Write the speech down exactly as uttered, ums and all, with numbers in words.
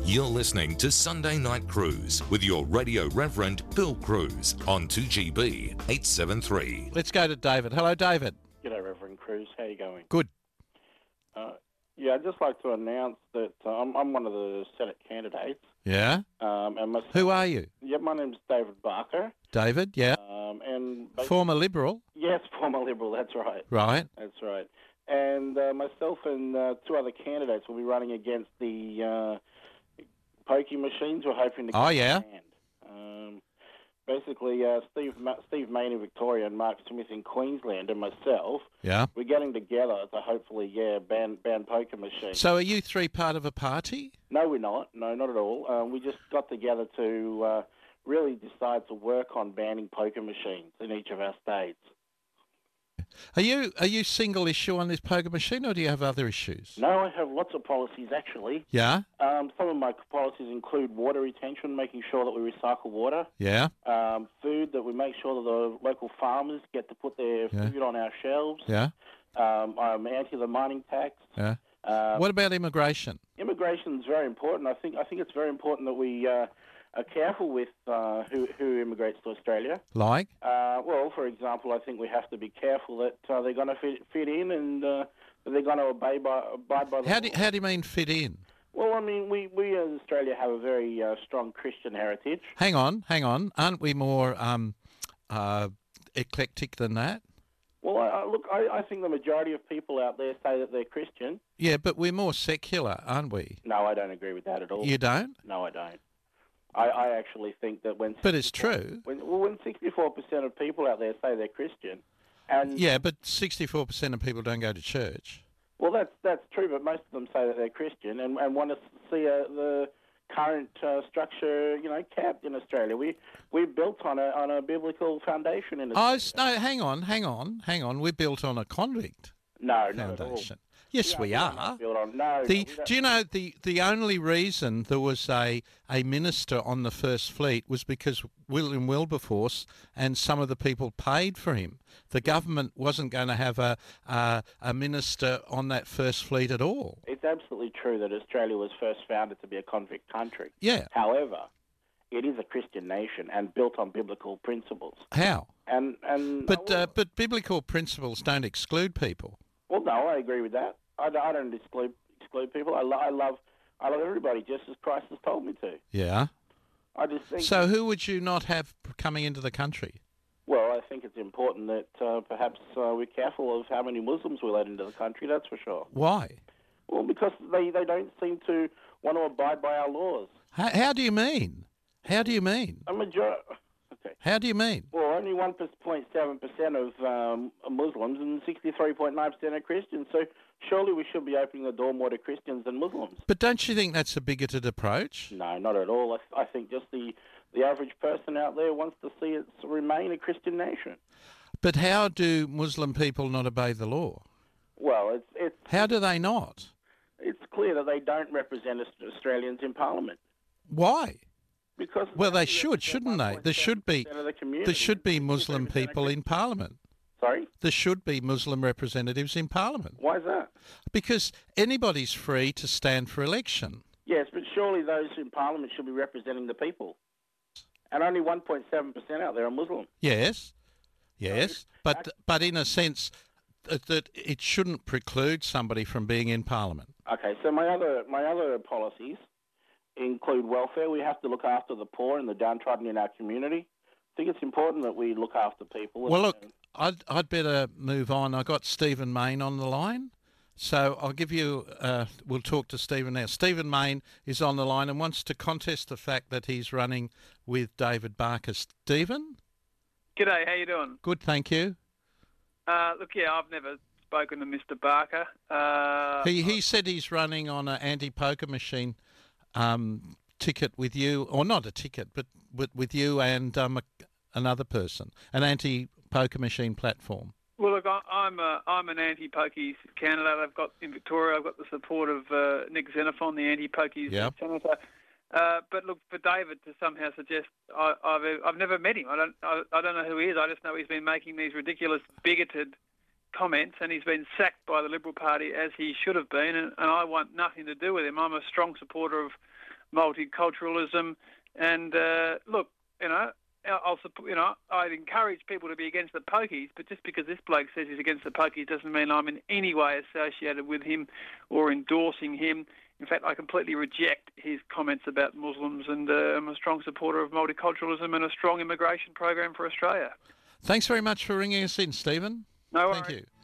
You're listening to Sunday Night Cruise with your radio reverend Bill Cruz on two G B eight seventy-three. Let's go to David. Hello, David. G'day, Reverend Cruz. How you going? Good. Uh, yeah, I'd just like to announce that uh, I'm, I'm one of the Senate candidates. Yeah? Um, and my, Who are you? Yeah, my name's David Barker. David, yeah. Um, and Former Liberal. Yes, former Liberal, that's right. Right. That's right. And uh, myself and uh, two other candidates will be running against the uh, pokie machines. We're hoping to get Oh, yeah? banned. Um, basically, uh, Steve Ma- Steve Mayne in Victoria and Mark Smith in Queensland and myself, Yeah. we're getting together to hopefully, yeah, ban, ban poker machines. So are you three part of a party? No, we're not. No, not at all. Um, we just got together to uh, really decide to work on banning poker machines in each of our states. Are you are you single issue on this poker machine, or do you have other issues? No, I have lots of policies, actually. Yeah? Um, some of my policies include water retention, making sure that we recycle water. Yeah? Um, food, that we make sure that the local farmers get to put their Yeah. food on our shelves. Yeah? Um, I'm anti the mining tax. Yeah? Uh, What about immigration? Immigration is very important. I think I think it's very important that we uh, are careful with uh, who, who immigrates to Australia. Like? Uh, well, for example, I think we have to be careful that uh, they're going to fit, fit in and uh, that they're going to obey by, abide by the How law. do, how do you mean fit in? Well, I mean, we, we as Australia have a very uh, strong Christian heritage. Hang on, hang on. Aren't we more um, uh, eclectic than that? Well, I, I, look, I, I think the majority of people out there say that they're Christian. Yeah, but we're more secular, aren't we? No, I don't agree with that at all. You don't? No, I don't. I, I actually think that when... But it's true. When, well, when sixty-four percent of people out there say they're Christian, and... Yeah, but sixty-four percent of people don't go to church. Well, that's that's true, but most of them say that they're Christian and, and want to see a, the current uh, structure, you know, capped in Australia. We we're built on a on a biblical foundation in Oh, Australia. s- no, hang on, hang on, hang on. We're built on a convict no, not at all. foundation. Yes, Yeah, we we're are. not built on- no, The, no, we don't- do you know the, the only reason there was a, a minister on the First Fleet was because William Wilberforce and some of the people paid for him. The government wasn't going to have a, a a minister on that First Fleet at all. It's absolutely true that Australia was first founded to be a convict country. Yeah. However, it is a Christian nation and built on biblical principles. How? And and But well, uh, but biblical principles don't exclude people. well, no, I agree with that. I, I don't exclude exclude people. I, lo- I love I love everybody just as Christ has told me to. Yeah. I just think. So who would you not have coming into the country? Well, I think it's important that uh, perhaps uh, we're careful of how many Muslims we let into the country, that's for sure. Why? Well, because they, they don't seem to want to abide by our laws. How, how do you mean? How do you mean? A major- okay. How do you mean? Well, only one point seven percent of um, are Muslims and sixty-three point nine percent are Christians, so surely we should be opening the door more to Christians than Muslims. But don't you think that's a bigoted approach? No, not at all. I, I think just the, the average person out there wants to see it remain a Christian nation. But how do Muslim people not obey the law? Well, it's it's How do they not? it's clear that they don't represent Aus- Australians in Parliament. Why? Because Well, they should, shouldn't they? There should be of the community. there should be Muslim people in Parliament. Sorry? There should be Muslim representatives in Parliament Why is that? because anybody's free to stand for election. Yes, but surely those in Parliament should be representing the people. And only one point seven percent out there are Muslim. Yes, yes, but but in a sense that, that it shouldn't preclude somebody from being in Parliament. Okay, so my other my other policies include welfare. We have to look after the poor and the downtrodden in our community. I think it's important that we look after people. Well, look, I'd I'd better move on. I got Stephen Mayne on the line, so I'll give you. Uh, we'll talk to Stephen now. Stephen Mayne is on the line and wants to contest the fact that he's running with David Barker. Stephen, G'day, how you doing? good, thank you. Uh, look, yeah, I've never spoken to Mister Barker. Uh, He he said he's running on an anti-poker machine um, ticket with you, or not a ticket, but with, with you and um, a, another person, an anti-poker machine platform. well, look, I, I'm a, I'm an anti-pokies candidate. I've got in Victoria. I've got the support of uh, Nick Xenophon, the anti-pokies Yep. senator. Uh, but look, for David to somehow suggest I, I've I've never met him. I don't I, I don't know who he is. I just know he's been making these ridiculous, bigoted comments, and he's been sacked by the Liberal Party as he should have been. And, and I want nothing to do with him. I'm a strong supporter of multiculturalism. And uh, look, you know, I'll support, you know, I'd encourage people to be against the pokies, but just because this bloke says he's against the pokies doesn't mean I'm in any way associated with him or endorsing him. In fact, I completely reject his comments about Muslims, and uh, I'm a strong supporter of multiculturalism and a strong immigration program for Australia. Thanks very much for ringing us in, Stephen. No worries. Thank you.